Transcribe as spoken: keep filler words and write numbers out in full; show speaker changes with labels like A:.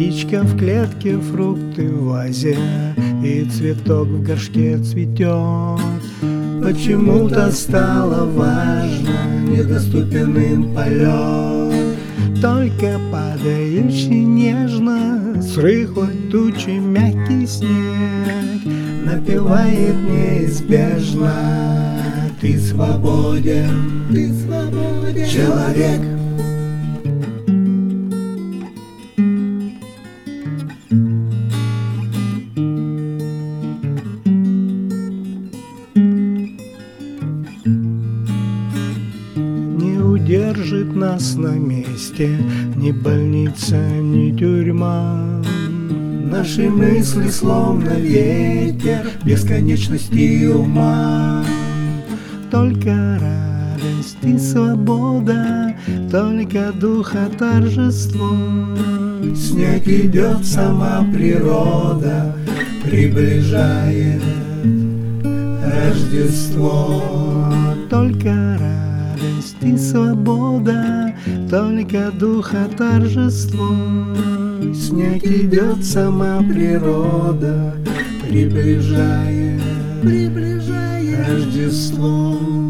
A: птичка в клетке, фрукты в вазе, и цветок в горшке цветет. Почему-то стало важно, недоступен им полет. Только падающий нежно с рыхлой тучи мягкий снег напевает неизбежно: ты свободен, ты свободен, человек. Не удержит нас на месте ни больница, ни тюрьма. Наши мысли словно ветер бесконечности ума. Только радость и свобода, только духа торжество. Снег идет, сама природа приближает Рождество. Только радость и свобода, только духа торжество. Снег идет, сама природа приближает, приближает Рождество.